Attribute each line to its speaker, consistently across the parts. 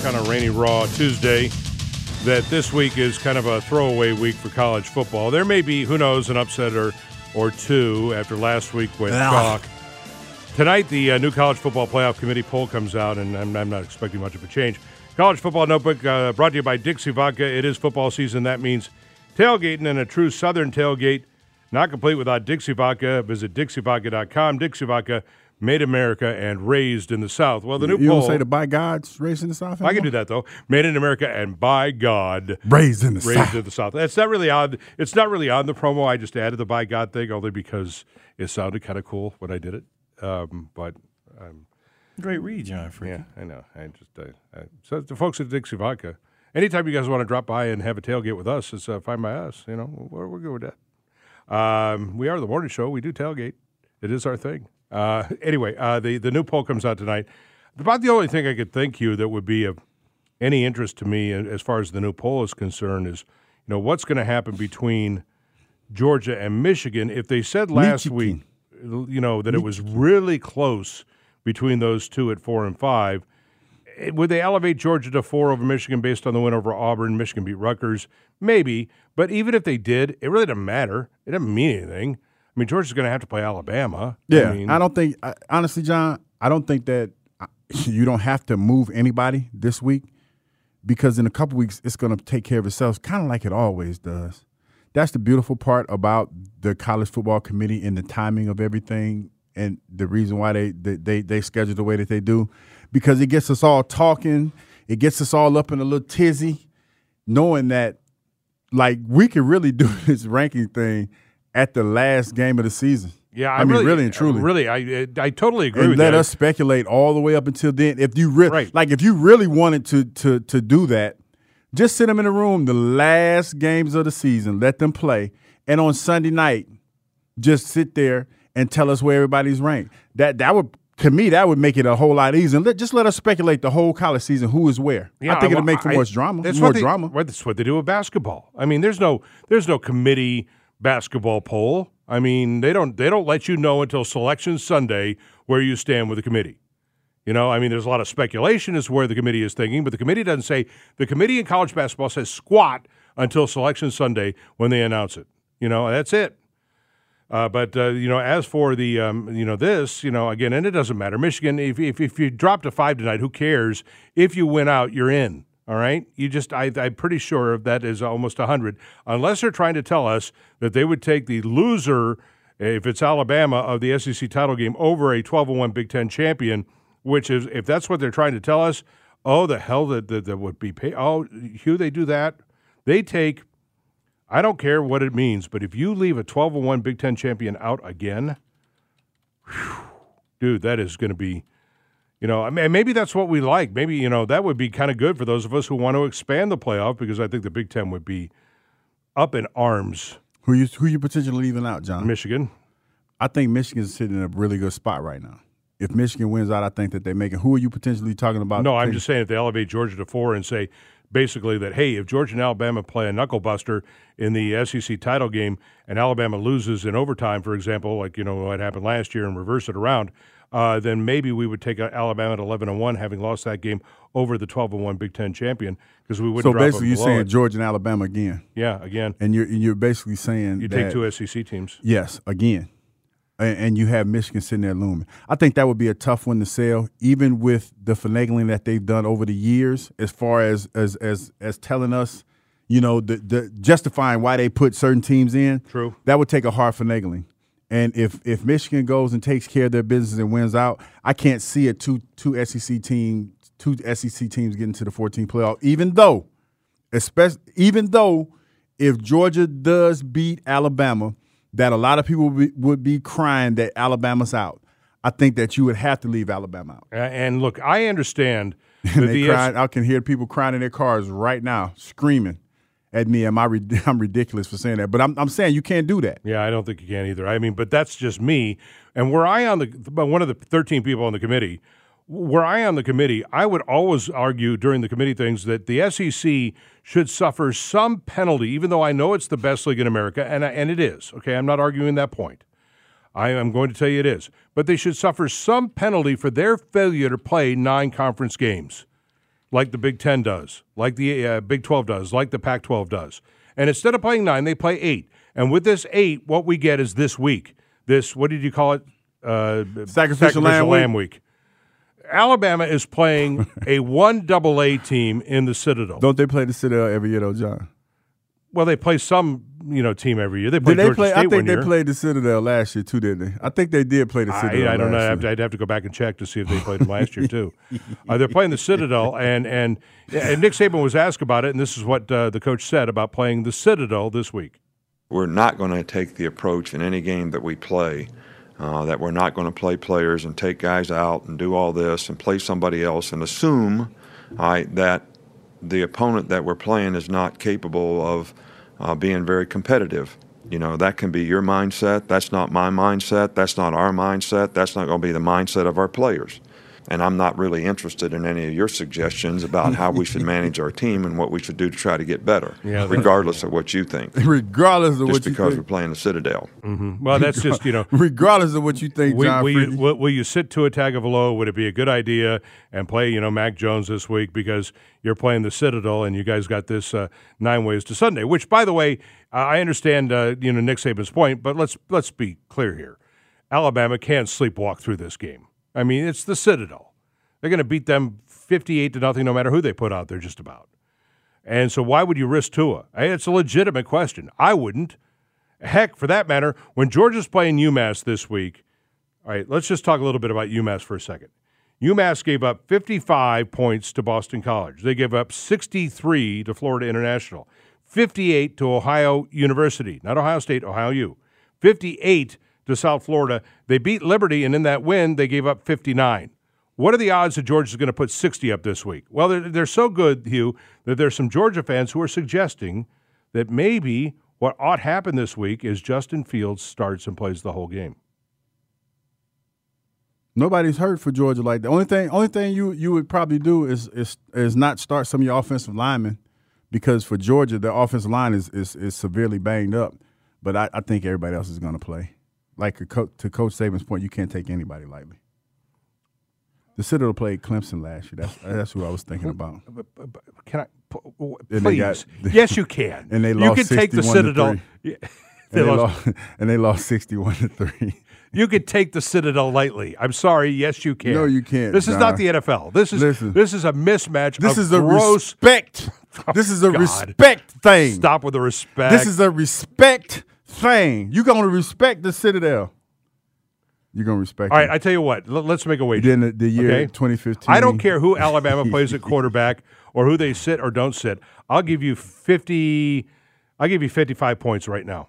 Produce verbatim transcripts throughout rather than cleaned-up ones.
Speaker 1: on a rainy, raw Tuesday that this week is kind of a throwaway week for college football. There may be, who knows, an upset or, or two after last week went chalk. Tonight, the uh, new College Football Playoff Committee poll comes out, and I'm, I'm not expecting much of a change. College Football Notebook uh, brought to you by Dixie Vodka. It is football season. That means tailgating and a true Southern tailgate. Not complete without Dixie Vodka. Visit Dixie Vodka dot com. Dixie Vodka, made in America and raised in the South. Well, the new
Speaker 2: you
Speaker 1: poll.
Speaker 2: don't say the by God's raised in the South anymore?
Speaker 1: I can do that, though. Made in America and by God.
Speaker 2: Raised in the
Speaker 1: raised
Speaker 2: South.
Speaker 1: in the South. That's not really on. It's not really on the promo. I just added the by God thing only because it sounded kind of cool when I did it. Um, but um,
Speaker 3: great read, John. Freaky.
Speaker 1: Yeah, I know. I just I, I, so the folks at Dixie Vodka. Anytime you guys want to drop by and have a tailgate with us, it's uh, fine by us. You know, we're, we're good with that. Um, we are the morning show. We do tailgate. It is our thing. Uh, anyway, uh, the, the new poll comes out tonight. About the only thing I could think you that would be of any interest to me as far as the new poll is concerned is, you know, what's going to happen between Georgia and Michigan. If they said last
Speaker 2: Michigan.
Speaker 1: week, you know, that it was really close between those two at four and five, would they elevate Georgia to four over Michigan based on the win over Auburn? Michigan beat Rutgers? Maybe. But even if they did, it really doesn't matter. It doesn't mean anything. I mean, Georgia's going to have to play Alabama.
Speaker 2: Yeah,
Speaker 1: I, mean,
Speaker 2: I don't think I, – honestly, John, I don't think that you don't have to move anybody this week because in a couple weeks it's going to take care of itself, kind of like it always does. That's the beautiful part about the College Football Committee and the timing of everything and the reason why they they, they, they schedule the way that they do, because it gets us all talking. It gets us all up in a little tizzy, knowing that, like, we can really do this ranking thing at the last game of the season.
Speaker 1: Yeah,
Speaker 2: I,
Speaker 1: I
Speaker 2: mean,
Speaker 1: really,
Speaker 2: really and truly.
Speaker 1: Really, I I totally agree
Speaker 2: and
Speaker 1: with
Speaker 2: let
Speaker 1: that.
Speaker 2: us speculate all the way up until then. If you really,
Speaker 1: Right.
Speaker 2: like, if you really wanted to to to do that, just sit them in the room the last games of the season, let them play, and on Sunday night, just sit there and tell us where everybody's ranked. That that would, to me, that would make it a whole lot easier. Let, just let us speculate the whole college season, who is where.
Speaker 1: Yeah,
Speaker 2: I think
Speaker 1: I-
Speaker 2: it'll make for
Speaker 1: I-
Speaker 2: more drama.
Speaker 1: That's
Speaker 2: more
Speaker 1: what they,
Speaker 2: drama.
Speaker 1: well, that's what they do with basketball. I mean, there's no there's no committee basketball poll. I mean, they don't they don't let you know until Selection Sunday where you stand with the committee. You know, I mean, there's a lot of speculation as to where the committee is thinking, but the committee doesn't say – the committee in college basketball says squat until Selection Sunday when they announce it. You know, that's it. Uh, but, uh, you know, as for the, um, you know, this, you know, again, and it doesn't matter. Michigan, if, if if you drop to five tonight, who cares? If you win out, you're in, all right? You just, I, I'm pretty sure that is almost one hundred, unless they're trying to tell us that they would take the loser, if it's Alabama, of the S E C title game over a twelve and one Big Ten champion, which is, if that's what they're trying to tell us, oh, the hell that, that, that would be paid. Oh, Hugh, they do that. They take, I don't care what it means, but if you leave a twelve and one Big Ten champion out again, whew, dude, that is going to be, you know, I mean, maybe that's what we like. Maybe, you know, that would be kind of good for those of us who want to expand the playoff, because I think the Big Ten would be up in arms.
Speaker 2: Who you who you potentially leaving out, John?
Speaker 1: Michigan.
Speaker 2: I think Michigan's sitting in a really good spot right now. If Michigan wins out, I think that they make it. Who are you potentially talking about?
Speaker 1: No, I'm just saying if they elevate Georgia to four and say basically that, hey, if Georgia and Alabama play a knucklebuster in the S E C title game and Alabama loses in overtime, for example, like, you know, what happened last year, and reverse it around, uh, then maybe we would take Alabama at eleven and one, having lost that game over the twelve and one Big Ten champion, because we wouldn't
Speaker 2: So
Speaker 1: drop them
Speaker 2: basically, you're
Speaker 1: below
Speaker 2: saying
Speaker 1: it.
Speaker 2: Georgia and Alabama again,
Speaker 1: Yeah, again.
Speaker 2: and you're and you're basically saying
Speaker 1: You
Speaker 2: that,
Speaker 1: take two S E C teams.
Speaker 2: Yes, again, and, and you have Michigan sitting there looming. I think that would be a tough one to sell, even with the finagling that they've done over the years, as far as as as as telling us, you know, the, the justifying why they put certain teams in.
Speaker 1: True.
Speaker 2: That would take a hard finagling. And if if Michigan goes and takes care of their business and wins out, I can't see a two two S E C team two S E C teams getting to the fourteen playoff. Even though, especially even though, if Georgia does beat Alabama, that a lot of people would be, would be crying that Alabama's out. I think that you would have to leave Alabama out.
Speaker 1: Uh, and look, I understand that
Speaker 2: And they
Speaker 1: the
Speaker 2: crying, I can hear people crying in their cars right now, screaming at me. Am I rid- I'm ridiculous for saying that, but I'm I'm saying you can't do that.
Speaker 1: Yeah, I don't think you can either. I mean, but that's just me. And were I on the one of the thirteen people on the committee, were I on the committee, I would always argue during the committee things that the S E C should suffer some penalty, even though I know it's the best league in America, and and it is. Okay, I'm not arguing that point. I am going to tell you it is. But they should suffer some penalty for their failure to play nine conference games. like the Big Ten does, like the uh, Big twelve does, like the Pac twelve does. And instead of playing nine, they play eight. And with this eight, what we get is this week. This, what did you call it? Uh,
Speaker 2: Sacrificial,
Speaker 1: Sacrificial
Speaker 2: Lamb,
Speaker 1: Lamb
Speaker 2: week.
Speaker 1: week. Alabama is playing a one double A team in the Citadel.
Speaker 2: Don't they play the Citadel every year, though, John?
Speaker 1: Well, they play some, you know, team every year. They play
Speaker 2: Did they
Speaker 1: Georgia
Speaker 2: play?
Speaker 1: State
Speaker 2: I think
Speaker 1: one
Speaker 2: they
Speaker 1: year.
Speaker 2: played the Citadel last year too, didn't they? I think they did play the Citadel.
Speaker 1: I, I don't know.
Speaker 2: last
Speaker 1: I'd have, to,
Speaker 2: year.
Speaker 1: I'd have to go back and check to see if they played them last year too. Uh, they're playing the Citadel, and and and Nick Saban was asked about it, and this is what uh, the coach said about playing the Citadel this week.
Speaker 3: We're not going to take the approach in any game that we play uh, that we're not going to play players and take guys out and do all this and play somebody else and assume uh, that the opponent that we're playing is not capable of uh, being very competitive. You know, that can be your mindset. That's not my mindset. That's not our mindset. That's not going to be the mindset of our players. And I'm not really interested in any of your suggestions about how we should manage our team and what we should do to try to get better,
Speaker 1: yeah,
Speaker 3: regardless of what you think.
Speaker 2: Regardless of
Speaker 3: just
Speaker 2: what you
Speaker 3: because
Speaker 2: think.
Speaker 3: we're playing the Citadel.
Speaker 1: Mm-hmm. Well, that's just, you know.
Speaker 2: Regardless of what you think,
Speaker 1: will,
Speaker 2: John
Speaker 1: will,
Speaker 2: Freely.
Speaker 1: you, will, will you sit to a Tagovailoa? Would it be a good idea and play, you know, Mac Jones this week because you're playing the Citadel and you guys got this uh, nine ways to Sunday? Which, by the way, uh, I understand, uh, you know, Nick Saban's point, but let's let's be clear here. Alabama can't sleepwalk through this game. I mean, it's the Citadel. They're going to beat them fifty-eight to nothing no matter who they put out there just about. And so why would you risk Tua? It's a legitimate question. I wouldn't. Heck, for that matter, when Georgia's playing UMass this week, all right, let's just talk a little bit about UMass for a second. UMass gave up fifty-five points to Boston College. They gave up sixty-three to Florida International, fifty-eight to Ohio University, not Ohio State, Ohio U, fifty-eight to South Florida. They beat Liberty, and in that win, they gave up fifty-nine. What are the odds that Georgia's going to put sixty up this week? Well, they're, they're so good, Hugh, that there's some Georgia fans who are suggesting that maybe what ought happen this week is Justin Fields starts and plays the whole game.
Speaker 2: Nobody's hurt for Georgia like that. Only thing, only thing you you would probably do is is is not start some of your offensive linemen, because for Georgia, their offensive line is is, is severely banged up. But I, I think everybody else is going to play. Like a co- to Coach Saban's point, you can't take anybody lightly. The Citadel played Clemson last year. That's that's who I was thinking about.
Speaker 1: Can I,
Speaker 2: And
Speaker 1: please?
Speaker 2: they got-
Speaker 1: Yes, you can.
Speaker 2: And they
Speaker 1: you
Speaker 2: lost
Speaker 1: can take the
Speaker 2: sixty-one to
Speaker 1: Citadel.
Speaker 2: three.
Speaker 1: Yeah,
Speaker 2: And
Speaker 1: they
Speaker 2: they,
Speaker 1: lost-
Speaker 2: lost, and they lost sixty-one to three.
Speaker 1: You could take the Citadel lightly. I'm sorry. Yes, you can.
Speaker 2: No, you can't,
Speaker 1: This is
Speaker 2: John.
Speaker 1: not the N F L. This is
Speaker 2: Listen.
Speaker 1: this is a mismatch.
Speaker 2: This
Speaker 1: of
Speaker 2: is a
Speaker 1: gross.
Speaker 2: respect. This is a
Speaker 1: God.
Speaker 2: respect thing.
Speaker 1: Stop with the respect.
Speaker 2: This is a respect thing. You're going to respect the Citadel. You're going to respect
Speaker 1: All right,
Speaker 2: it.
Speaker 1: I tell you what. L- let's make a wager.
Speaker 2: Then the, the year
Speaker 1: Okay?
Speaker 2: twenty fifteen.
Speaker 1: I don't care who Alabama plays at quarterback or who they sit or don't sit. I'll give you fifty. I'll give you fifty-five points right now.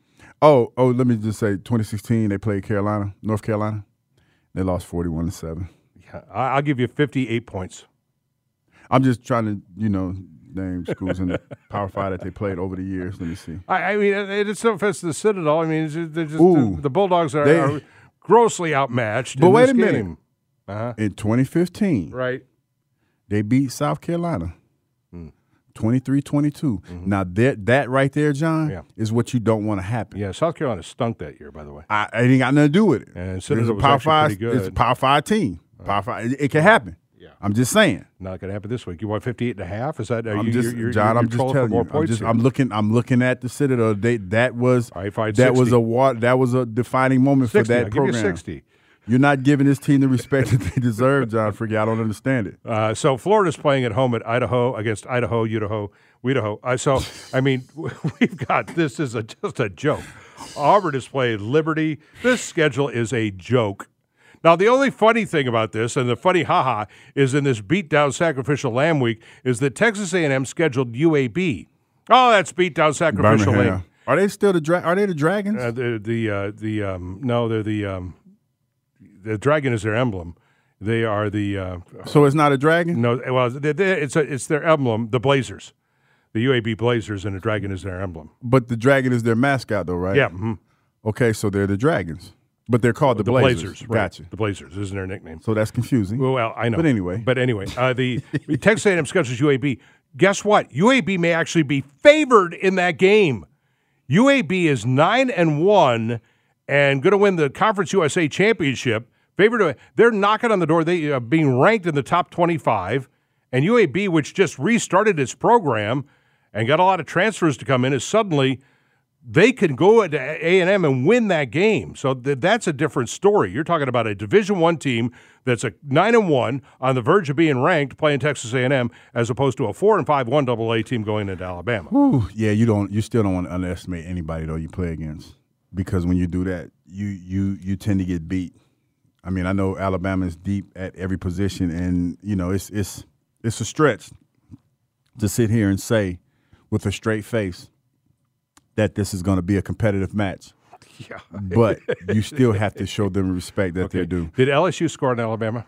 Speaker 2: Oh, oh, let me just say, twenty sixteen they played Carolina, North Carolina. They lost forty-one to seven.
Speaker 1: Yeah, I- I'll give you fifty-eight points.
Speaker 2: I'm just trying to, you know, name schools in the Power Five that they played over the years. Let me see.
Speaker 1: I, I mean, it- it's no offense to the Citadel. I mean, it's just, they're just
Speaker 2: Ooh.
Speaker 1: the, the Bulldogs are,
Speaker 2: They-
Speaker 1: are grossly outmatched.
Speaker 2: But
Speaker 1: in
Speaker 2: wait
Speaker 1: this
Speaker 2: a minute.
Speaker 1: game. Uh-huh.
Speaker 2: In twenty fifteen,
Speaker 1: Right.
Speaker 2: they beat South Carolina.
Speaker 1: Hmm.
Speaker 2: twenty-three twenty-two. Now, that, that right there, John,
Speaker 1: Yeah.
Speaker 2: is what you don't want to happen.
Speaker 1: Yeah, South Carolina stunk that year, by the way.
Speaker 2: I, it ain't got nothing to do with it.
Speaker 1: And
Speaker 2: It's
Speaker 1: Citadel
Speaker 2: a
Speaker 1: was
Speaker 2: Power
Speaker 1: actually
Speaker 2: Five.
Speaker 1: pretty good.
Speaker 2: It's a Power Five team. Power Five. It, it can happen.
Speaker 1: Yeah.
Speaker 2: I'm just saying.
Speaker 1: Not going to happen this week. You want fifty-eight and a half? Is that are
Speaker 2: I'm
Speaker 1: you,
Speaker 2: just,
Speaker 1: you're, you're,
Speaker 2: John.
Speaker 1: you're
Speaker 2: I'm just
Speaker 1: trolling
Speaker 2: telling
Speaker 1: for more
Speaker 2: you. I'm,
Speaker 1: points
Speaker 2: just,
Speaker 1: here?
Speaker 2: I'm looking. I'm looking at the Citadel. They, that was
Speaker 1: All right, fine,
Speaker 2: that was
Speaker 1: sixty.
Speaker 2: a wa- that was a defining moment
Speaker 1: sixty.
Speaker 2: for that
Speaker 1: I'll
Speaker 2: program.
Speaker 1: give you sixty.
Speaker 2: You're not giving this team the respect that they deserve, John Fricke. I don't understand it.
Speaker 1: Uh, so Florida's playing at home at Idaho against Idaho, Idaho, Idaho. Uh, so I mean, we've got this is a, just a joke. Auburn is playing Liberty. This schedule is a joke. Now, the only funny thing about this, and the funny haha, is in this beatdown sacrificial lamb week, is that Texas A and M scheduled U A B. Oh, that's beatdown sacrificial
Speaker 2: Birmingham.
Speaker 1: lamb.
Speaker 2: Are they still the dra- Are they the Dragons?
Speaker 1: Uh, the the uh, the um, no, they're the um, the dragon is their emblem. They are the uh,
Speaker 2: so it's not a dragon.
Speaker 1: no. Well, they, they, it's a, it's their emblem. The Blazers, the U A B Blazers, and the dragon is their emblem.
Speaker 2: But the dragon is their mascot, though, right?
Speaker 1: Yeah, mhm.
Speaker 2: Okay, so they're the Dragons, but they're called the,
Speaker 1: the
Speaker 2: Blazers.
Speaker 1: Blazers. Right.
Speaker 2: Gotcha.
Speaker 1: The Blazers isn't their nickname.
Speaker 2: So that's confusing.
Speaker 1: Well, I know.
Speaker 2: But anyway.
Speaker 1: But anyway, uh, the Texas A and M schedules U A B. Guess what? U A B may actually be favored in that game. U A B is nine and one and going to win the Conference U S A championship. Favored. To, they're knocking on the door. They are being ranked in the top twenty-five, And U A B, which just restarted its program and got a lot of transfers to come in, is suddenly they can go to A and M and win that game. So th- that's a different story. You're talking about a Division One team that's a nine and one on the verge of being ranked, playing Texas A and M, as opposed to a four and five one double A team going into Alabama.
Speaker 2: Whew, yeah, you don't. You still don't want to underestimate anybody though you play against, because when you do that, you you you tend to get beat. I mean, I know Alabama's deep at every position, and you know it's it's it's a stretch to sit here and say with a straight face that this is going to be a competitive match.
Speaker 1: Yeah.
Speaker 2: But you still have to show them respect that
Speaker 1: Okay.
Speaker 2: they do.
Speaker 1: Did L S U score in Alabama?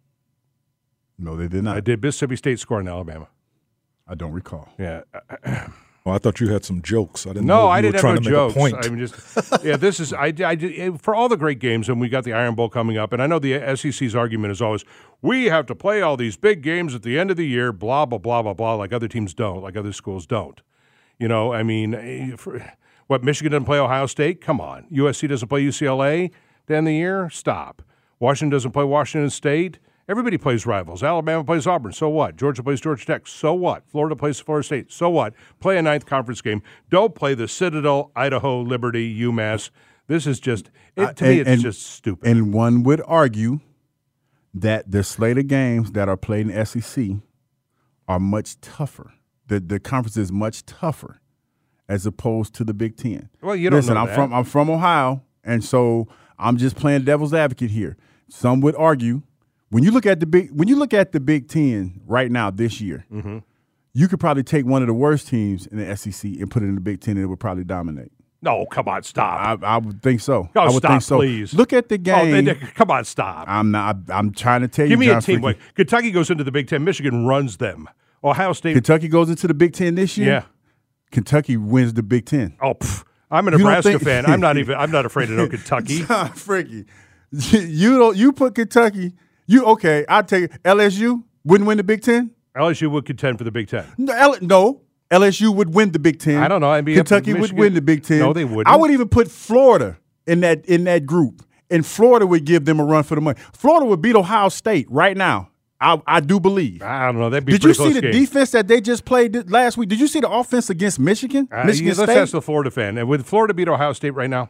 Speaker 2: No, they did not.
Speaker 1: Uh, did Mississippi State score in Alabama?
Speaker 2: I don't recall.
Speaker 1: Yeah.
Speaker 4: Well, I thought you had some jokes. I didn't
Speaker 1: No,
Speaker 4: know if
Speaker 1: I
Speaker 4: you
Speaker 1: didn't
Speaker 4: were trying
Speaker 1: have
Speaker 4: to
Speaker 1: no
Speaker 4: make
Speaker 1: jokes.
Speaker 4: a point.
Speaker 1: I'm just, yeah, this is, I, I, for all the great games, and we got the Iron Bowl coming up, and I know the S E C's argument is always, we have to play all these big games at the end of the year, blah, blah, blah, blah, blah, like other teams don't, like other schools don't. You know, I mean, eh, for, what, Michigan doesn't play Ohio State? Come on. U S C doesn't play U C L A at the end of the year? Stop. Washington doesn't play Washington State? Everybody plays rivals. Alabama plays Auburn. So what? Georgia plays Georgia Tech. So what? Florida plays Florida State. So what? Play a ninth conference game. Don't play the Citadel, Idaho, Liberty, UMass. This is just, it, to
Speaker 2: Uh,
Speaker 1: me,
Speaker 2: and-
Speaker 1: it's
Speaker 2: and-
Speaker 1: just stupid.
Speaker 2: And one would argue that the slate of games that are played in S E C are much tougher. The the conference is much tougher as opposed to the Big Ten.
Speaker 1: Well, you don't
Speaker 2: Listen,
Speaker 1: know
Speaker 2: I'm
Speaker 1: that.
Speaker 2: from I'm from Ohio, and so I'm just playing devil's advocate here. Some would argue when you look at the big when you look at the Big Ten right now this year,
Speaker 1: Mm-hmm.
Speaker 2: you could probably take one of the worst teams in the S E C and put it in the Big Ten, and it would probably dominate.
Speaker 1: No, come on, stop.
Speaker 2: I, I would think so.
Speaker 1: Oh,
Speaker 2: I would
Speaker 1: stop,
Speaker 2: think so.
Speaker 1: please.
Speaker 2: Look at the
Speaker 1: Oh,
Speaker 2: game.
Speaker 1: they- they- come on, stop.
Speaker 2: I'm not. I'm trying to tell you.
Speaker 1: Give me
Speaker 2: John
Speaker 1: a team.
Speaker 2: Freaky.
Speaker 1: Like, Kentucky goes into the Big Ten. Michigan runs them. Ohio State.
Speaker 2: Kentucky goes into the Big Ten this year.
Speaker 1: Yeah.
Speaker 2: Kentucky wins the Big Ten.
Speaker 1: Oh, pff, I'm a
Speaker 2: You don't
Speaker 1: Nebraska
Speaker 2: think-
Speaker 1: fan. I'm not even. I'm not afraid to know Kentucky.
Speaker 2: John Freaky, you don't. You put Kentucky. You okay? I take it. L S U wouldn't win the Big Ten.
Speaker 1: L S U would contend for the Big Ten.
Speaker 2: No, L- no. L S U would win the Big Ten.
Speaker 1: I don't know. I mean,
Speaker 2: Kentucky would
Speaker 1: Michigan-
Speaker 2: win the Big Ten.
Speaker 1: No, they wouldn't.
Speaker 2: I would even put Florida in that in that group, and Florida would give them a run for the money. Florida would beat Ohio State right now. I, I do believe.
Speaker 1: I don't know. That'd be a
Speaker 2: Did you
Speaker 1: pretty
Speaker 2: see
Speaker 1: close
Speaker 2: the
Speaker 1: game.
Speaker 2: defense that they just played th- last week? Did you see the offense against Michigan?
Speaker 1: Uh,
Speaker 2: Michigan
Speaker 1: yeah, let's
Speaker 2: State.
Speaker 1: ask the Florida fan. And would Florida beat Ohio State right now?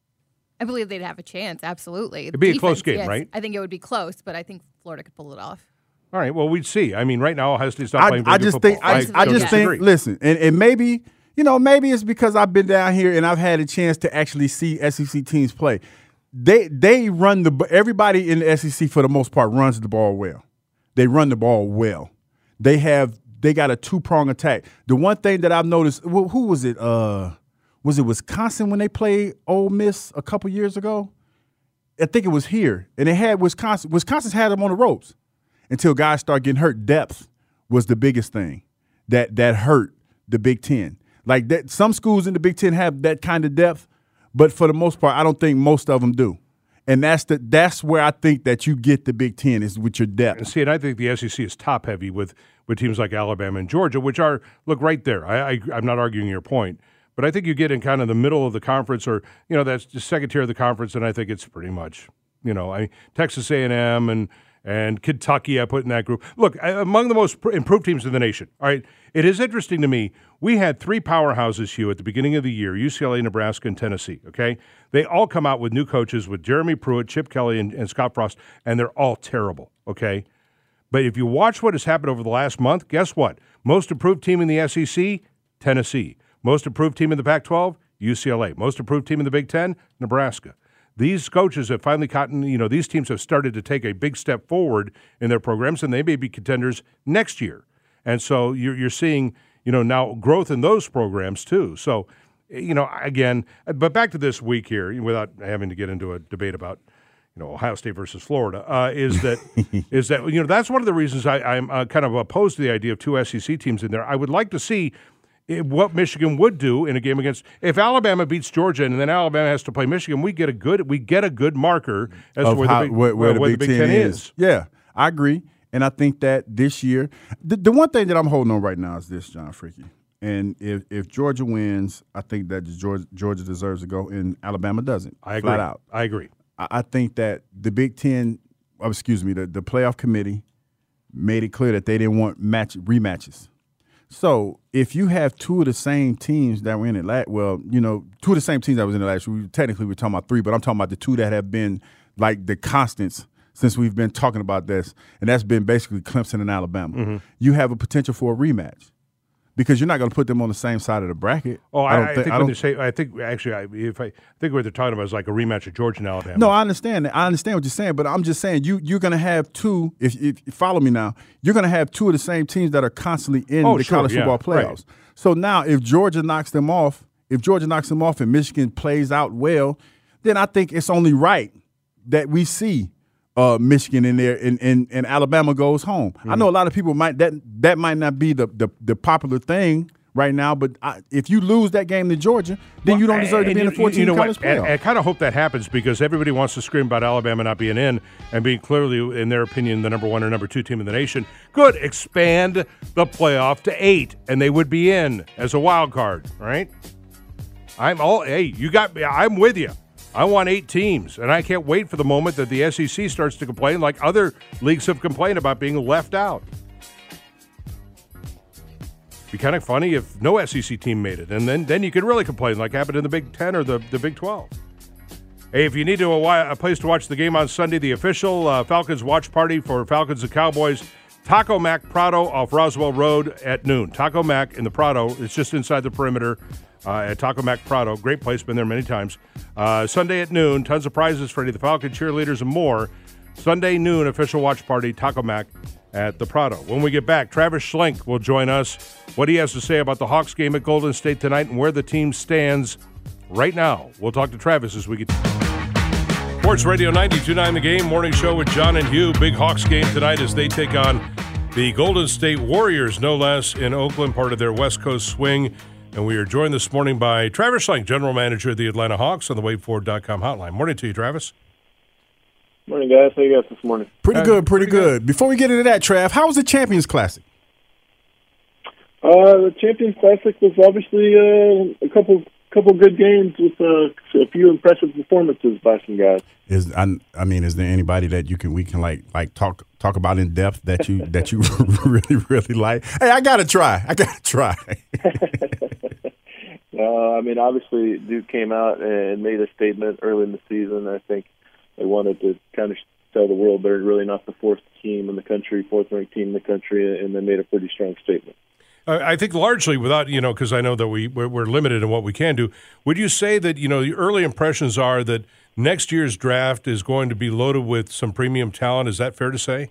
Speaker 5: I believe they'd have a chance. Absolutely.
Speaker 1: It'd be a close game,
Speaker 5: yes.
Speaker 1: right?
Speaker 5: I think it would be close, but I think Florida could pull it off.
Speaker 1: All right. Well, we'd see. I mean, right now Ohio State's not
Speaker 2: I,
Speaker 1: playing very
Speaker 2: I
Speaker 1: good
Speaker 2: just
Speaker 1: football.
Speaker 2: think I,
Speaker 5: I
Speaker 2: I
Speaker 5: don't
Speaker 2: just
Speaker 1: disagree.
Speaker 2: think listen, and, and maybe you know maybe it's because I've been down here and I've had a chance to actually see S E C teams play. They they run the everybody in the S E C for the most part runs the ball well. They run the ball well. They have they got a two prong attack. The one thing that I've noticed, who who was it? Uh, was it Wisconsin when they played Ole Miss a couple years ago? I think it was here, and they had Wisconsin. Wisconsin's had them on the ropes until guys start getting hurt. Depth was the biggest thing that that hurt the Big Ten. Like that, some schools in the Big Ten have that kind of depth, but for the most part, I don't think most of them do. And that's the that's where I think that you get the Big Ten is with your
Speaker 1: And
Speaker 2: depth.
Speaker 1: see, and I think the S E C is top heavy with, with teams like Alabama and Georgia, which are look right there. I, I I'm not arguing your point, but I think you get in kind of the middle of the conference, or you know, that's the second tier of the conference, and I think it's pretty much you know, I Texas A and M and and Kentucky I put in that group. Look, among the most improved teams in the nation. All right, it is interesting to me. We had three powerhouses, Hugh, at the beginning of the year: U C L A, Nebraska, and Tennessee. Okay, they all come out with new coaches with Jeremy Pruitt, Chip Kelly, and, and Scott Frost, and they're all terrible. Okay, but if you watch what has happened over the last month, guess what? Most improved team in the S E C, Tennessee. Most improved team in the Pac twelve, U C L A. Most improved team in the Big Ten, Nebraska. These coaches have finally gotten, you know, these teams have started to take a big step forward in their programs, and they may be contenders next year. And so you're, you're seeing, you know, now growth in those programs too. So, you know, again, but back to this week here, without having to get into a debate about, you know, Ohio State versus Florida, uh, is that is that you know that's one of the reasons I, I'm uh, kind of opposed to the idea of two S E C teams in there. I would like to see what Michigan would do in a game against if Alabama beats Georgia and then Alabama has to play Michigan. We get a good we get a good marker as to
Speaker 2: Of
Speaker 1: where,
Speaker 2: how-
Speaker 1: the, big,
Speaker 2: where, where
Speaker 1: where
Speaker 2: the Big, Ten, is. Yeah, I agree. And I think that this year, the, the one thing that I'm holding on right now is this, John Freaky. And if, if Georgia wins, I think that Georgia, Georgia deserves to go, and Alabama doesn't.
Speaker 1: I agree.
Speaker 2: Flat out.
Speaker 1: I agree.
Speaker 2: I, I think that the Big Ten, oh, excuse me, the, the playoff committee made it clear that they didn't want match rematches. So if you have two of the same teams that were in it last, well, you know, two of the same teams that was in it last year, technically we're talking about three, but I'm talking about the two that have been like the constants since we've been talking about this, and that's been basically Clemson and Alabama.
Speaker 1: Mm-hmm.
Speaker 2: You have a potential for a rematch because you're not going to put them on the same side of the bracket.
Speaker 1: Oh, I,
Speaker 2: don't
Speaker 1: I
Speaker 2: thi-
Speaker 1: think
Speaker 2: I
Speaker 1: when
Speaker 2: don't-
Speaker 1: they say, I think actually, I, if I, I think what they're talking about is like a rematch of Georgia and Alabama.
Speaker 2: No, I understand that. I understand what you're saying, but I'm just saying you you're going to have two. If, if you follow me now, you're going to have two of the same teams that are constantly in
Speaker 1: Oh,
Speaker 2: the
Speaker 1: sure,
Speaker 2: college
Speaker 1: yeah,
Speaker 2: football playoffs.
Speaker 1: right.
Speaker 2: So now, if Georgia knocks them off, if Georgia knocks them off and Michigan plays out well, then I think it's only right that we see uh, Michigan in there and, and, and Alabama goes home.
Speaker 1: Mm-hmm.
Speaker 2: I know a lot of people might that that might not be the the, the popular thing right now, but I, if you lose that game to Georgia, then
Speaker 1: Well,
Speaker 2: you don't deserve to
Speaker 1: and
Speaker 2: be in the
Speaker 1: you-
Speaker 2: fourteen
Speaker 1: you know
Speaker 2: college
Speaker 1: what? And,
Speaker 2: playoff.
Speaker 1: and I kind of hope that happens because everybody wants to scream about Alabama not being in and being clearly, in their opinion, the number one or number two team in the nation. Good. Expand the playoff to eight, and they would be in as a wild card, right? I'm all, hey, you got me. I'm with you. I want eight teams, and I can't wait for the moment that the S E C starts to complain like other leagues have complained about being left out. Be kind of funny if no S E C team made it, and then, then you could really complain like happened in the Big Ten or the, the Big twelve. Hey, if you need to a, a place to watch the game on Sunday, the official uh, Falcons watch party for Falcons and Cowboys, Taco Mac Prado off Roswell Road at noon. Taco Mac in the Prado, it's just inside the perimeter uh, at Taco Mac Prado. Great place, been there many times. Uh, Sunday at noon, tons of prizes for any of the Falcon cheerleaders and more. Sunday noon, official watch party, Taco Mac at the Prado. When we get back, Travis Schlenk will join us. What he has to say about the Hawks game at Golden State tonight and where the team stands right now. We'll talk to Travis as we get. Sports Radio ninety-two point nine The Game, morning show with John and Hugh. Big Hawks game tonight as they take on the Golden State Warriors, no less, in Oakland, part of their West Coast swing. And we are joined this morning by Travis Schlenk, general manager of the Atlanta Hawks, on the wait for dot com hotline. Morning to you, Travis.
Speaker 6: Morning, guys. How you guys this morning?
Speaker 2: Pretty
Speaker 1: Uh,
Speaker 2: good, pretty,
Speaker 1: pretty good.
Speaker 2: good. Before we get into that, Trav, how was the Champions Classic?
Speaker 6: Uh, the Champions Classic was obviously uh, a couple couple good games with uh, a few impressive performances by some guys.
Speaker 2: Is I, I mean, is there anybody that you can we can like like talk talk about in depth that you that you really really like? Hey, I gotta try. I gotta try.
Speaker 6: uh, I mean, obviously, Duke came out and made a statement early in the season. I think they wanted to kind of tell the world they're really not the fourth team in the country, fourth ranked team in the country, and they made a pretty strong statement.
Speaker 1: Uh, I think largely without, you know, because I know that we, we're, we're limited in what we can do. Would you say that, you know, the early impressions are that next year's draft is going to be loaded with some premium talent? Is that fair to say?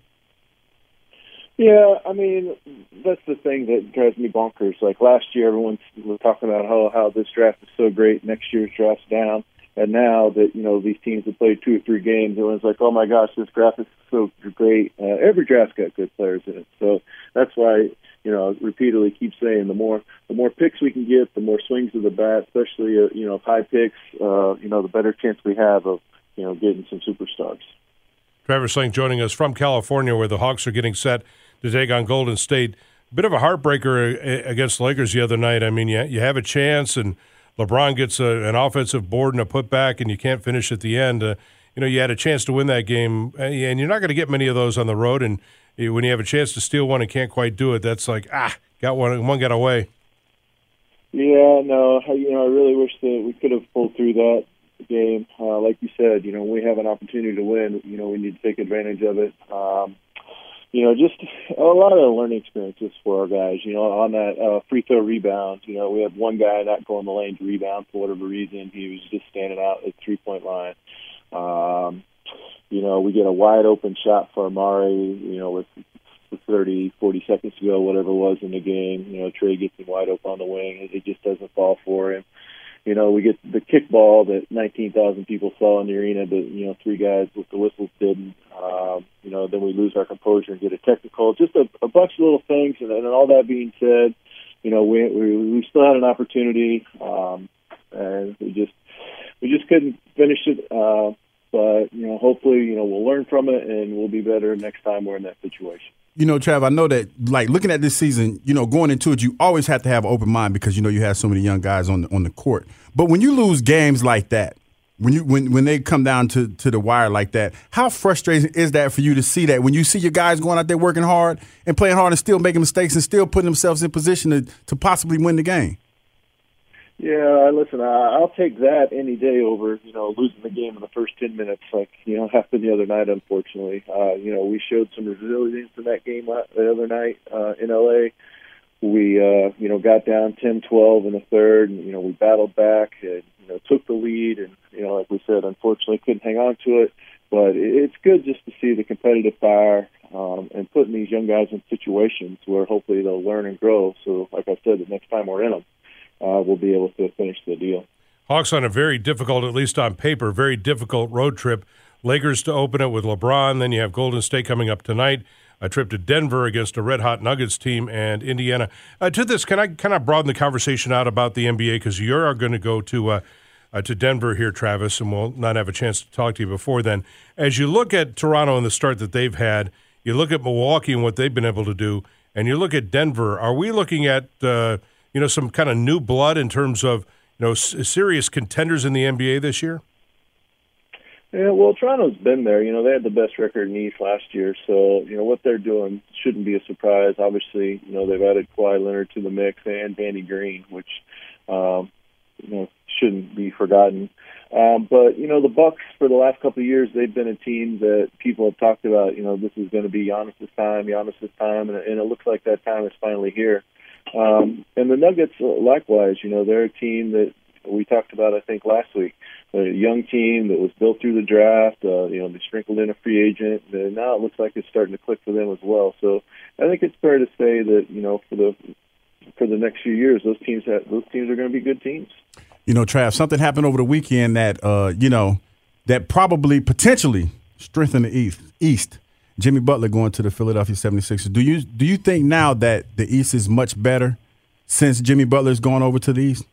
Speaker 6: Yeah, I mean, that's the thing that drives me bonkers. Like last year, everyone was talking about how, how this draft is so great, next year's draft's down. And now that, you know, these teams have played two or three games, everyone's like, oh, my gosh, this draft is so great. Uh, every draft's got good players in it. So that's why, you know, I repeatedly keep saying the more the more picks we can get, the more swings of the bat, especially, uh, you know, high picks, uh, you know, the better chance we have of, you know, getting some superstars.
Speaker 1: Travis Schlenk joining us from California, where the Hawks are getting set to take on Golden State. A bit of a heartbreaker against the Lakers the other night. I mean, you, you have a chance, and LeBron gets a, an offensive board and a putback, and you can't finish at the end. Uh, you know, you had a chance to win that game, and you're not going to get many of those on the road. And when you have a chance to steal one and can't quite do it, that's like, ah, got one, one got away.
Speaker 6: Yeah, no, you know, I really wish that we could have pulled through that game. Uh, like you said, you know, when we have an opportunity to win, you know, we need to take advantage of it. Um, you know, just a lot of learning experiences for our guys. You know, on that uh, free throw rebound, you know, we had one guy not go in the lane to rebound for whatever reason. He was just standing out at the three-point line. Um, you know, we get a wide-open shot for Amari, you know, with thirty, forty seconds to go, whatever it was in the game. You know, Trey gets him wide open on the wing. It just doesn't fall for him. You know, we get the kickball that nineteen thousand people saw in the arena, but, you know, three guys with the whistles didn't. Um, you know, then we lose our composure and get a technical. Just a, a bunch of little things. And, and all that being said, you know, we we, we still had an opportunity, um, and we just we just couldn't finish it. Uh, but, you know, hopefully, you know, we'll learn from it and we'll be better next time we're in that situation.
Speaker 2: You know, Trav, I know that, like, looking at this season, you know, going into it, you always have to have an open mind because, you know, you have so many young guys on the, on the court. But when you lose games like that, When you when when they come down to, to the wire like that, how frustrating is that for you to see that when you see your guys going out there working hard and playing hard and still making mistakes and still putting themselves in position to, to possibly win the game?
Speaker 6: Yeah, listen, I, I'll take that any day over, you know, losing the game in the first ten minutes like, you know, happened the other night, unfortunately. Uh, you know, we showed some resilience in that game the other night uh, in L A. We, uh, you know, got down ten twelve in the third, and, you know, we battled back and, you know, took the lead. And, you know, like we said, unfortunately couldn't hang on to it. But it's good just to see the competitive fire um, and putting these young guys in situations where hopefully they'll learn and grow. So, like I said, the next time we're in them, Uh, we'll be able to finish the deal.
Speaker 1: Hawks on a very difficult, at least on paper, very difficult road trip. Lakers to open it with LeBron. Then you have Golden State coming up tonight. A trip to Denver against a red-hot Nuggets team and Indiana. Uh, to this, can I kind of broaden the conversation out about the N B A? Because you're going to go to uh, uh, to Denver here, Travis, and we'll not have a chance to talk to you before then. As you look at Toronto and the start that they've had, you look at Milwaukee and what they've been able to do, and you look at Denver, are we looking at uh, – you know, some kind of new blood in terms of, you know, s- serious contenders in the N B A this year?
Speaker 6: Yeah, well, Toronto's been there. You know, they had the best record in the East last year, so, you know, what they're doing shouldn't be a surprise. Obviously, you know, they've added Kawhi Leonard to the mix and Danny Green, which, um, you know, shouldn't be forgotten. Um, but, you know, the Bucks, for the last couple of years, they've been a team that people have talked about, you know, this is going to be Giannis's time, Giannis's time, and, and it looks like that time is finally here. Um, and the Nuggets, likewise, you know, they're a team that we talked about, I think, last week. A young team that was built through the draft. Uh, you know, they sprinkled in a free agent, and now it looks like it's starting to click for them as well. So I think it's fair to say that, you know, for the for the next few years, those teams have, those teams are going to be good teams.
Speaker 2: You know, Trav, something happened over the weekend that uh, you know that probably potentially strengthened the East. East. Jimmy Butler going to the Philadelphia seventy-sixers. Do you do you think now that the East is much better since Jimmy Butler's gone over to the East?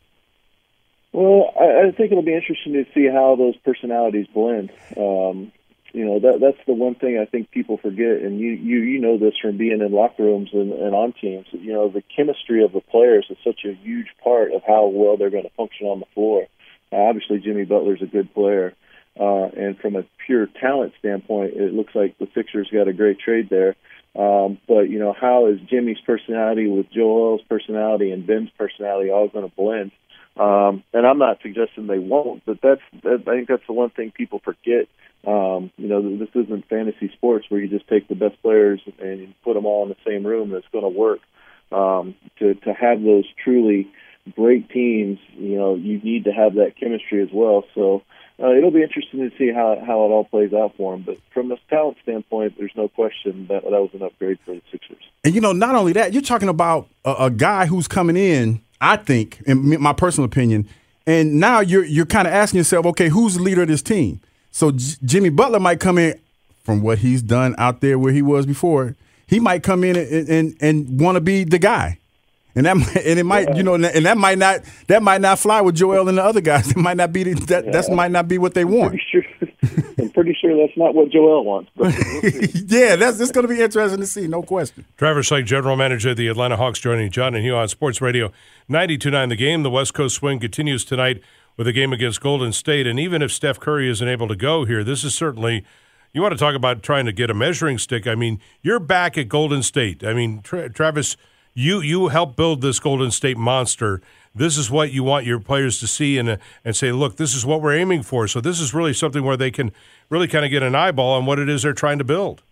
Speaker 6: Well, I, I think it'll be interesting to see how those personalities blend. Um, you know, that that's the one thing I think people forget, and you you, you know this from being in locker rooms and, and on teams. You know, the chemistry of the players is such a huge part of how well they're going to function on the floor. Uh, obviously, Jimmy Butler's a good player. Uh, and from a pure talent standpoint, it looks like the Sixers got a great trade there. Um, but, you know, how is Jimmy's personality with Joel's personality and Ben's personality all going to blend? Um, and I'm not suggesting they won't, but that's that, I think that's the one thing people forget. Um, you know, this isn't fantasy sports where you just take the best players and you put them all in the same room and it's going to work. Um, to, to have those truly great teams, you know, you need to have that chemistry as well. So, Uh, it'll be interesting to see how how it all plays out for him. But from a talent standpoint, there's no question that that was an upgrade for the Sixers.
Speaker 2: And, you know, not only that, you're talking about a, a guy who's coming in, I think, in my personal opinion, and now you're you're kind of asking yourself, okay, who's the leader of this team? So J- Jimmy Butler might come in from what he's done out there where he was before. He might come in and and, and want to be the guy. And that might, and it might yeah. you know and that might not that might not fly with Joel and the other guys. It might not be the, that yeah. that might not be what they want.
Speaker 6: I'm pretty sure, I'm pretty sure that's not what Joel wants. But
Speaker 2: yeah, that's it's going to be interesting to see, no question.
Speaker 1: Travis Schlenk, general manager of the Atlanta Hawks, joining John and Hugh on Sports Radio ninety-two point nine The Game. The West Coast swing continues tonight with a game against Golden State. And even if Steph Curry isn't able to go here, this is certainly. You want to talk about trying to get a measuring stick. I mean, you're back at Golden State. I mean, Tra- Travis. You you help build this Golden State monster. This is what you want your players to see and uh, and say, look, this is what we're aiming for. So this is really something where they can really kind of get an eyeball on what it is they're trying to build.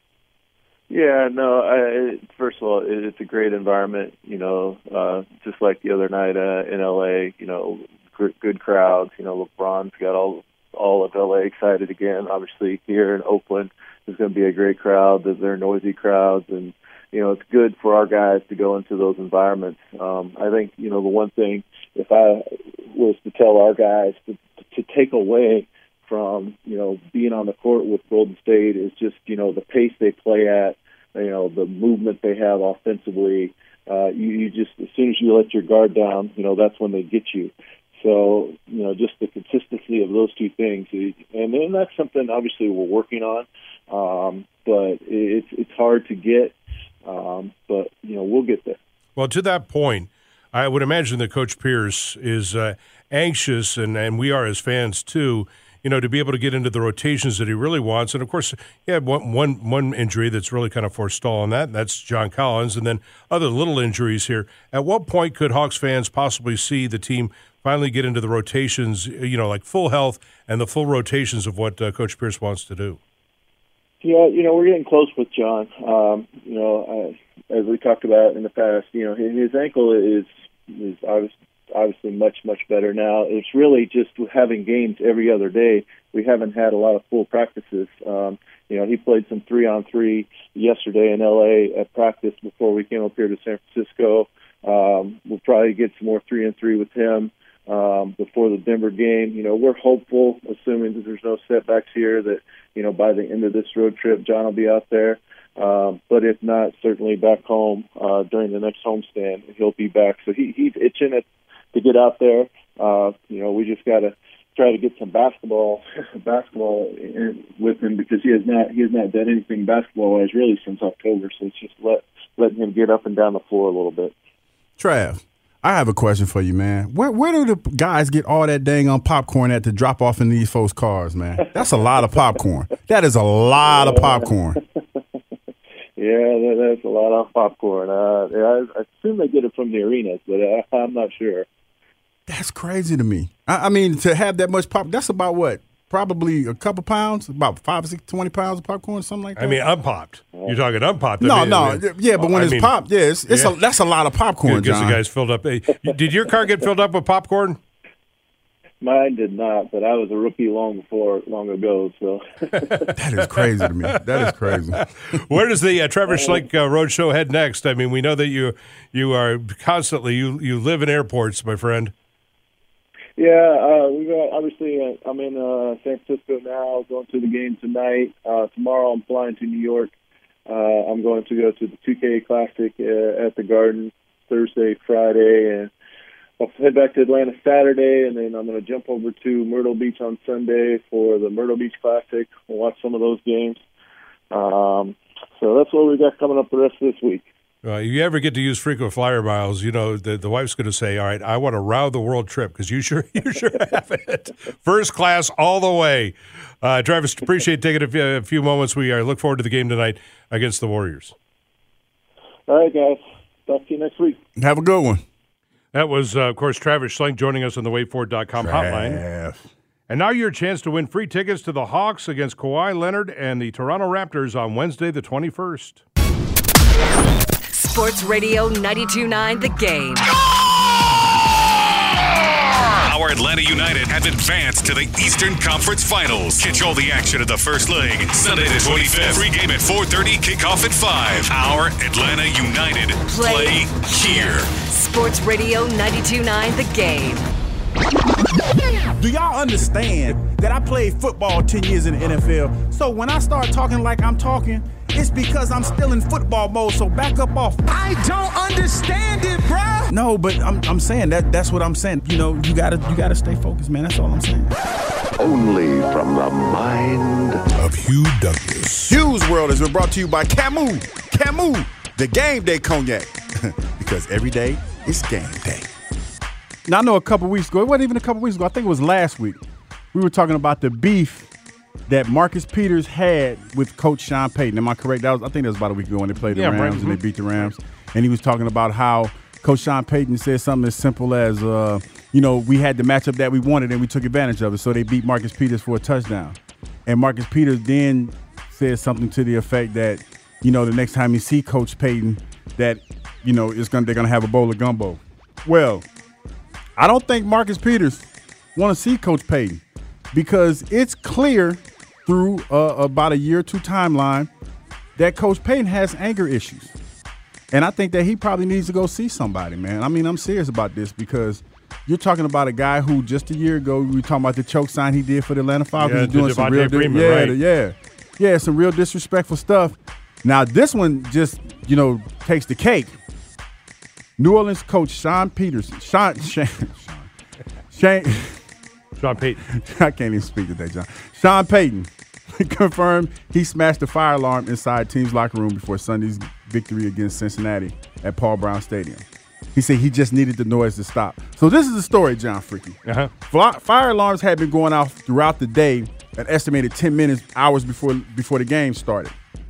Speaker 6: Yeah, no, I, first of all, it, it's a great environment, you know, uh, just like the other night uh, in L A, you know, good, good crowds. You know, LeBron's got all, all of L A excited again. Obviously, here in Oakland, there's going to be a great crowd. They're noisy crowds, and you know, it's good for our guys to go into those environments. Um, I think, you know, the one thing, if I was to tell our guys to, to take away from, you know, being on the court with Golden State is just, you know, the pace they play at, you know, the movement they have offensively. Uh, you, you just, as soon as you let your guard down, you know, that's when they get you. So, you know, just the consistency of those two things. And then that's something, obviously, we're working on. Um, but it's it's hard to get. Um, but, you know, we'll get there.
Speaker 1: Well, to that point, I would imagine that Coach Pierce is uh, anxious, and, and we are as fans too, you know, to be able to get into the rotations that he really wants. And, of course, he had one, one, one injury that's really kind of forestalling that, and that's John Collins, and then other little injuries here. At what point could Hawks fans possibly see the team finally get into the rotations, you know, like full health and the full rotations of what uh, Coach Pierce wants to do?
Speaker 6: Yeah, you know, we're getting close with John. Um, you know, uh, as we talked about in the past, you know, his, his ankle is is obviously, obviously much, much better now. It's really just having games every other day. We haven't had a lot of full practices. Um, you know, he played some three-on-three yesterday in L A at practice before we came up here to San Francisco. Um, we'll probably get some more three-on-three with him um, before the Denver game. You know, we're hopeful, assuming that there's no setbacks here, that, you know, by the end of this road trip, John will be out there. Um, but if not, certainly back home uh, during the next homestand, he'll be back. So he, he's itching it to get out there. Uh, you know, we just got to try to get some basketball basketball in, with him, because he has not he has not done anything basketball-wise really since October. So it's just let letting him get up and down the floor a little bit.
Speaker 2: Trav, I have a question for you, man. Where where do the guys get all that dang on popcorn at to drop off in these folks' cars, man? That's a lot of popcorn. That is a lot of popcorn.
Speaker 6: Yeah, that, that's a lot of popcorn. Uh, yeah, I, I assume they get it from the arenas, but uh, I'm not sure.
Speaker 2: That's crazy to me. I, I mean, to have that much pop, that's about what? Probably a couple pounds, about five or six, twenty pounds of popcorn, something like that.
Speaker 1: I mean, unpopped. You're talking unpopped.
Speaker 2: No,
Speaker 1: I mean,
Speaker 2: no,
Speaker 1: I mean,
Speaker 2: yeah, but when
Speaker 1: I
Speaker 2: it's
Speaker 1: mean,
Speaker 2: popped, yeah, it's, it's
Speaker 1: yeah.
Speaker 2: A, that's a lot of popcorn,
Speaker 1: Gets
Speaker 2: John.
Speaker 1: the guys filled up. Hey, did your car get filled up with popcorn?
Speaker 6: Mine did not, but I was a rookie long before, long ago. So
Speaker 2: that is crazy to me. That is crazy.
Speaker 1: Where does the uh, Trevor Schlenk uh, Road Show head next? I mean, we know that you you are constantly you you live in airports, my friend.
Speaker 6: Yeah, uh, we got obviously. Uh, I'm in uh, San Francisco now, going to the game tonight. Uh, tomorrow, I'm flying to New York. Uh, I'm going to go to the two K Classic uh, at the Garden Thursday, Friday, and I'll head back to Atlanta Saturday, and then I'm going to jump over to Myrtle Beach on Sunday for the Myrtle Beach Classic. We'll watch some of those games. Um, so that's what we got coming up the rest of this week.
Speaker 1: Uh, if you ever get to use frequent flyer miles, you know the, the wife's going to say, "All right, I want a round the world trip," because you sure you sure have it, first class all the way. Uh, Travis, appreciate taking a few, a few moments. We uh, look forward to the game tonight against the Warriors.
Speaker 6: All right, guys. Talk to you next week.
Speaker 2: Have a good one.
Speaker 1: That was, uh, of course, Travis Schlenk joining us on the wait for it dot com hotline. And now your chance to win free tickets to the Hawks against Kawhi Leonard and the Toronto Raptors on Wednesday the twenty-first.
Speaker 7: Sports Radio ninety-two point nine The Game.
Speaker 8: Our Atlanta United have advanced to the Eastern Conference Finals. Catch all the action of the first leg Sunday the twenty-fifth. Pre-game at four thirty, kickoff at five. Our Atlanta United play, play here.
Speaker 7: Sports Radio ninety-two point nine The Game.
Speaker 2: Do y'all understand that I played football ten years in the N F L? So when I start talking like I'm talking, it's because I'm still in football mode, so back up off.
Speaker 9: I don't understand it, bro.
Speaker 2: No, but I'm I'm saying that that's what I'm saying. You know, you gotta you gotta stay focused, man. That's all I'm saying.
Speaker 10: Only from the mind
Speaker 4: of Hugh Douglas.
Speaker 2: Hugh's World has been brought to you by Camus. Camus, the game day cognac. Because every day is game day. Now, I know a couple weeks ago, it wasn't even a couple weeks ago, I think it was last week, we were talking about the beef that Marcus Peters had with Coach Sean Payton. Am I correct? That was, I think that was about a week ago when they played the
Speaker 1: yeah,
Speaker 2: Rams
Speaker 1: right.
Speaker 2: and
Speaker 1: mm-hmm.
Speaker 2: they beat the Rams. And he was talking about how Coach Sean Payton said something as simple as, uh, you know, we had the matchup that we wanted and we took advantage of it. So they beat Marcus Peters for a touchdown. And Marcus Peters then said something to the effect that, you know, the next time you see Coach Payton, that, you know, it's gonna, they're going to have a bowl of gumbo. Well, I don't think Marcus Peters want to see Coach Payton because it's clear through uh, about a year or two timeline that Coach Payton has anger issues. And I think that he probably needs to go see somebody, man. I mean, I'm serious about this because you're talking about a guy who just a year ago, we were talking about the choke sign he did for the Atlanta Falcons.
Speaker 1: Yeah,
Speaker 2: doing some real
Speaker 1: Freeman,
Speaker 2: yeah,
Speaker 1: right.
Speaker 2: yeah, yeah, some real disrespectful stuff. Now, this one just, you know, takes the cake. New Orleans coach Sean Peterson, Sean, Sean, Sean,
Speaker 1: Sean Payton.
Speaker 2: I can't even speak today, John. Sean Payton confirmed he smashed the fire alarm inside team's locker room before Sunday's victory against Cincinnati at Paul Brown Stadium. He said he just needed the noise to stop. So this is the story, John Freaky.
Speaker 1: Uh-huh.
Speaker 2: Fly, fire alarms had been going off throughout the day, an estimated ten minutes, hours before before the game started.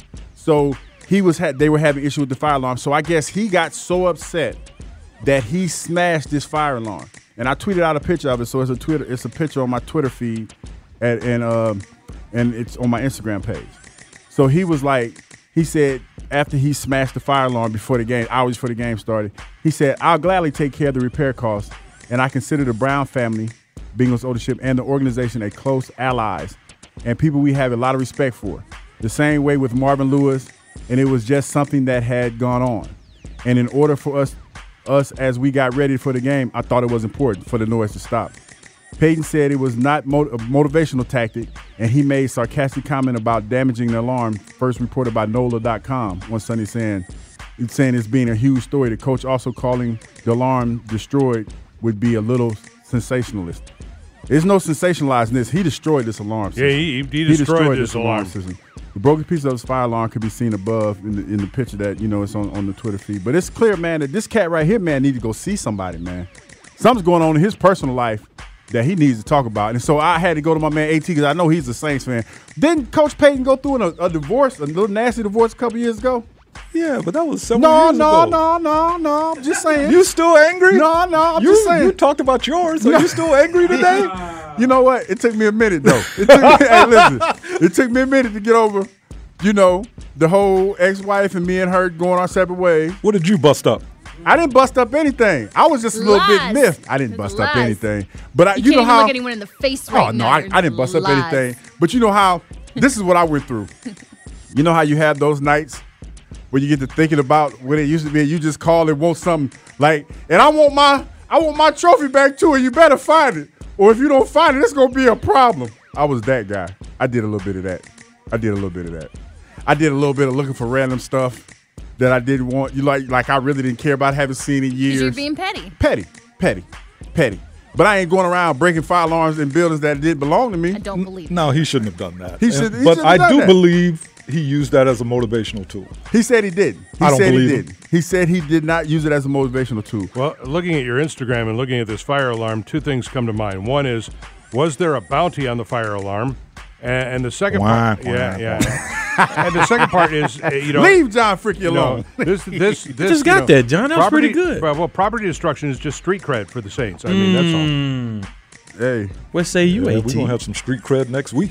Speaker 2: So he was had they were having issue with the fire alarm. So I guess he got so upset that he smashed this fire alarm. And I tweeted out a picture of it. So it's a Twitter, it's a picture on my Twitter feed, and and um, and it's on my Instagram page. So he was like, he said after he smashed the fire alarm before the game, hours before the game started, he said, "I'll gladly take care of the repair costs, and I consider the Brown family, Bengals ownership, and the organization a close allies and people we have a lot of respect for. The same way with Marvin Lewis, and it was just something that had gone on. And in order for us, us as we got ready for the game, I thought it was important for the noise to stop." Peyton said it was not mo- a motivational tactic, and he made sarcastic comment about damaging the alarm, first reported by N O L A dot com one Sunday, saying, saying it's being a huge story. The coach also calling the alarm destroyed would be a little sensationalist. There's no sensationalizing this. He destroyed this alarm system.
Speaker 1: Yeah, he, he, destroyed, he destroyed this, this alarm. alarm system. The broken piece of his fire alarm could be seen above in the, in the picture that, you know, it's on, on the Twitter feed. But it's clear, man, that this cat right here, man, need to go see somebody, man. Something's going on in his personal life that he needs to talk about. And so I had to go to my man A T because I know he's a Saints fan. Didn't Coach Payton go through a, a divorce, a little nasty divorce a couple years ago?
Speaker 11: Yeah, but that was several
Speaker 2: no,
Speaker 11: years
Speaker 2: no,
Speaker 11: ago.
Speaker 2: No, no, no, no. I'm just saying.
Speaker 11: You still angry?
Speaker 2: No, no, I'm
Speaker 11: you,
Speaker 2: just saying.
Speaker 11: You talked about yours. Are you still angry today?
Speaker 2: You know what? It took me a minute, though. It took me, hey, listen, it took me a minute to get over, you know, the whole ex-wife and me and her going our separate ways.
Speaker 11: What did you bust up?
Speaker 2: I didn't bust up anything. I was just a little
Speaker 5: Lies.
Speaker 2: bit miffed. I didn't bust
Speaker 5: Lies.
Speaker 2: up anything. But I,
Speaker 5: You,
Speaker 2: you
Speaker 5: can't
Speaker 2: know
Speaker 5: even
Speaker 2: how
Speaker 5: look anyone in the face right
Speaker 2: Oh no,
Speaker 5: now.
Speaker 2: I, I didn't bust up
Speaker 5: Lies.
Speaker 2: anything. But you know how this is what I went through. You know how you have those nights where you get to thinking about what it used to be, and you just call and want something like, and I want my I want my trophy back too, and you better find it. Or if you don't find it, it's gonna be a problem. I was that guy. I did a little bit of that. I did a little bit of that. I did a little bit of looking for random stuff that I didn't want. You like, like I really didn't care about, haven't seen in years.
Speaker 5: You're being petty.
Speaker 2: Petty, petty, petty. But I ain't going around breaking fire alarms in buildings that didn't belong to me.
Speaker 5: I don't believe
Speaker 11: No, he shouldn't have done that.
Speaker 2: He should-
Speaker 11: And-
Speaker 2: he
Speaker 11: but
Speaker 2: shouldn't have
Speaker 11: I
Speaker 2: done
Speaker 11: do
Speaker 2: that.
Speaker 11: believe he used that as a motivational tool.
Speaker 2: He said he did. He
Speaker 11: I don't
Speaker 2: said
Speaker 11: believe
Speaker 2: he
Speaker 11: him.
Speaker 2: did. He said he did not use it as a motivational tool.
Speaker 1: Well, looking at your Instagram and looking at this fire alarm, two things come to mind. One is, was there a bounty on the fire alarm? And, and the second
Speaker 11: Wah,
Speaker 1: part,
Speaker 11: wah,
Speaker 1: yeah,
Speaker 11: wah.
Speaker 1: yeah. And the second part is, uh, you know,
Speaker 2: Leave John Freaky
Speaker 1: you know,
Speaker 2: alone.
Speaker 1: this, this, this,
Speaker 12: just
Speaker 1: you
Speaker 12: got
Speaker 1: know,
Speaker 12: that, John. That was
Speaker 1: property-
Speaker 12: pretty good.
Speaker 1: Well, well, property destruction is just street cred for the Saints. I mean, that's all.
Speaker 2: Hey,
Speaker 12: What say you,
Speaker 11: Yeah,
Speaker 12: AT?
Speaker 11: we're gonna have some street cred next week.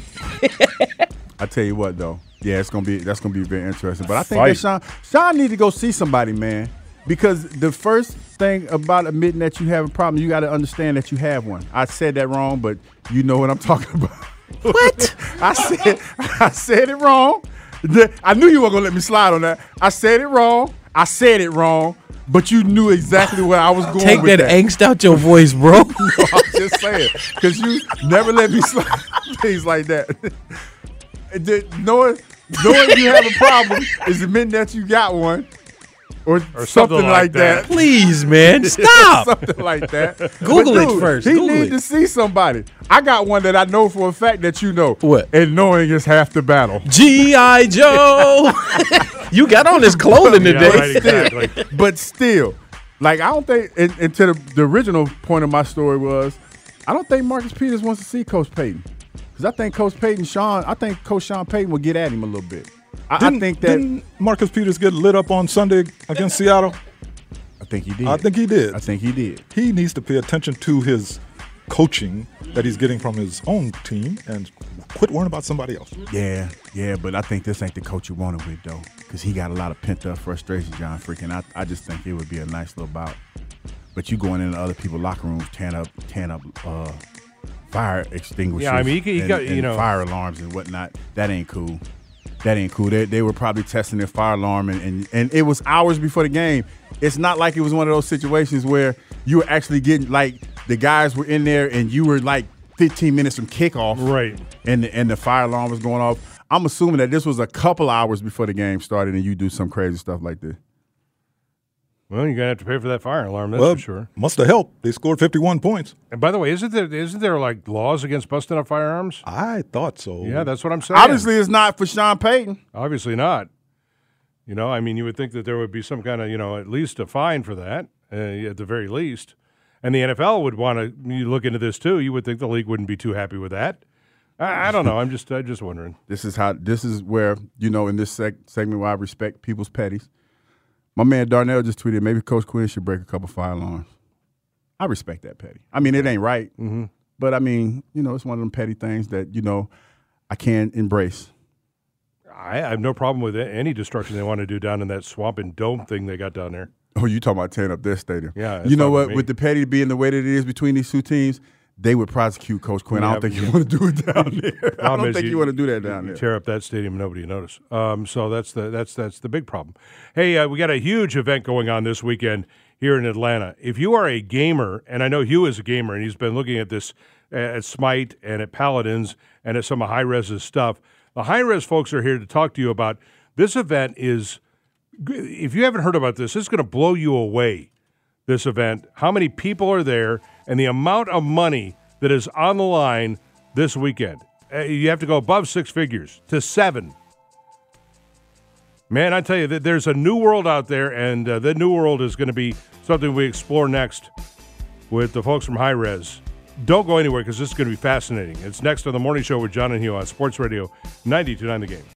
Speaker 2: I tell you what though, yeah, it's gonna be that's gonna be very interesting. But I think
Speaker 11: Fight.
Speaker 2: that Sean Sean need to go see somebody, man, because the first thing about admitting that you have a problem, you got to understand that you have one. I said that wrong, but you know what I'm talking about.
Speaker 12: What?
Speaker 2: I said I said it wrong. The- I knew you weren't gonna let me slide on that. I said it wrong. I said it wrong, but you knew exactly where I was going.
Speaker 12: Take
Speaker 2: with
Speaker 12: that,
Speaker 2: that
Speaker 12: angst out your voice, bro.
Speaker 2: I'm just saying, because you never let me slide things like that. And then knowing, knowing you have a problem is admitting that you got one, or,
Speaker 1: Or
Speaker 2: something,
Speaker 1: something
Speaker 2: like
Speaker 1: like
Speaker 2: that.
Speaker 1: that.
Speaker 12: Please, man, stop.
Speaker 2: Something like that.
Speaker 12: Google
Speaker 2: But
Speaker 12: it
Speaker 2: dude,
Speaker 12: first.
Speaker 2: He
Speaker 12: Google
Speaker 2: need
Speaker 12: it.
Speaker 2: to see somebody. I got one that I know for a fact that you know.
Speaker 12: What?
Speaker 2: And knowing is half the battle.
Speaker 12: G I. Joe. You got on this clothing
Speaker 1: Yeah,
Speaker 12: today.
Speaker 1: right, exactly.
Speaker 2: But still, like I don't think, and, and to the, the original point of my story was, I don't think Marcus Peters wants to see Coach Payton. Because I think Coach Payton, Sean, I think Coach Sean Payton will get at him a little bit. I, I
Speaker 11: Didn't-
Speaker 2: think that.
Speaker 11: didn't Marcus Peters get lit up on Sunday against Seattle?
Speaker 2: I think he did.
Speaker 11: I think he did.
Speaker 2: I think he did.
Speaker 11: He needs to pay attention to his coaching that he's getting from his own team and quit worrying about somebody else.
Speaker 2: Yeah, yeah, but I think this ain't the coach you wanted with, though, because he got a lot of pent-up frustration, John Freaking. I, I just think it would be a nice little bout. But you going into other people's locker rooms, tearing up, tearing up uh, fire extinguishers
Speaker 1: Yeah, I mean, you can- you
Speaker 2: and,
Speaker 1: got-
Speaker 2: and
Speaker 1: you know-
Speaker 2: fire alarms and whatnot. That ain't cool. That ain't cool. They, they were probably testing their fire alarm, and, and, and it was hours before the game. It's not like it was one of those situations where you were actually getting, like, the guys were in there and you were, like, fifteen minutes from kickoff.
Speaker 1: Right.
Speaker 2: And the, and the fire alarm was going off. I'm assuming that this was a couple hours before the game started and you do some crazy stuff like this.
Speaker 1: Well, you're gonna have to pay for that fire alarm. That's
Speaker 11: well,
Speaker 1: for sure.
Speaker 11: Must have helped. They scored fifty-one points.
Speaker 1: And by the way, isn't there isn't there like laws against busting up firearms?
Speaker 11: I thought so.
Speaker 1: Yeah, that's what I'm saying.
Speaker 2: Obviously, it's not for Sean Payton.
Speaker 1: Obviously not. You know, I mean, you would think that there would be some kind of, you know, at least a fine for that. uh, at the very least. And the N F L would want to you look into this too. You would think the league wouldn't be too happy with that. I, I don't know. I'm just I'm just wondering.
Speaker 2: This is how. This is where you know in this seg- segment where I respect people's petties. My man Darnell just tweeted maybe Coach Quinn should break a couple fire alarms. I respect that petty. I mean, it ain't right,
Speaker 1: mm-hmm.
Speaker 2: but I mean, you know, it's one of them petty things that you know I can embrace.
Speaker 1: I have no problem with any destruction they want to do down in that swamp and dome thing they got down there.
Speaker 2: Oh, you talking about tearing up their stadium?
Speaker 1: Yeah.
Speaker 2: You know
Speaker 1: fine
Speaker 2: what?
Speaker 1: with
Speaker 2: With the petty being the way that it is between these two teams, they would prosecute Coach Quinn.
Speaker 1: Yeah,
Speaker 2: I don't think
Speaker 1: yeah.
Speaker 2: you want to do it down there. I don't think you,
Speaker 1: you
Speaker 2: want to do that down
Speaker 1: you
Speaker 2: there.
Speaker 1: Tear up that stadium, and nobody will notice. Um, so that's the that's that's the big problem. Hey, uh, we got a huge event going on this weekend here in Atlanta. If you are a gamer, and I know Hugh is a gamer, and he's been looking at this at Smite and at Paladins and at some of Hi-Res's stuff. The Hi-Res folks are here to talk to you about this event. Is if you haven't heard about this, it's going to blow you away. This event, how many people are there, and the amount of money that is on the line this weekend. Uh, you have to go above six figures to seven. Man, I tell you, that there's a new world out there, and uh, the new world is going to be something we explore next with the folks from Hi-Res. Don't go anywhere because this is going to be fascinating. It's next on The Morning Show with John and Hugh on Sports Radio ninety-two point nine The Game.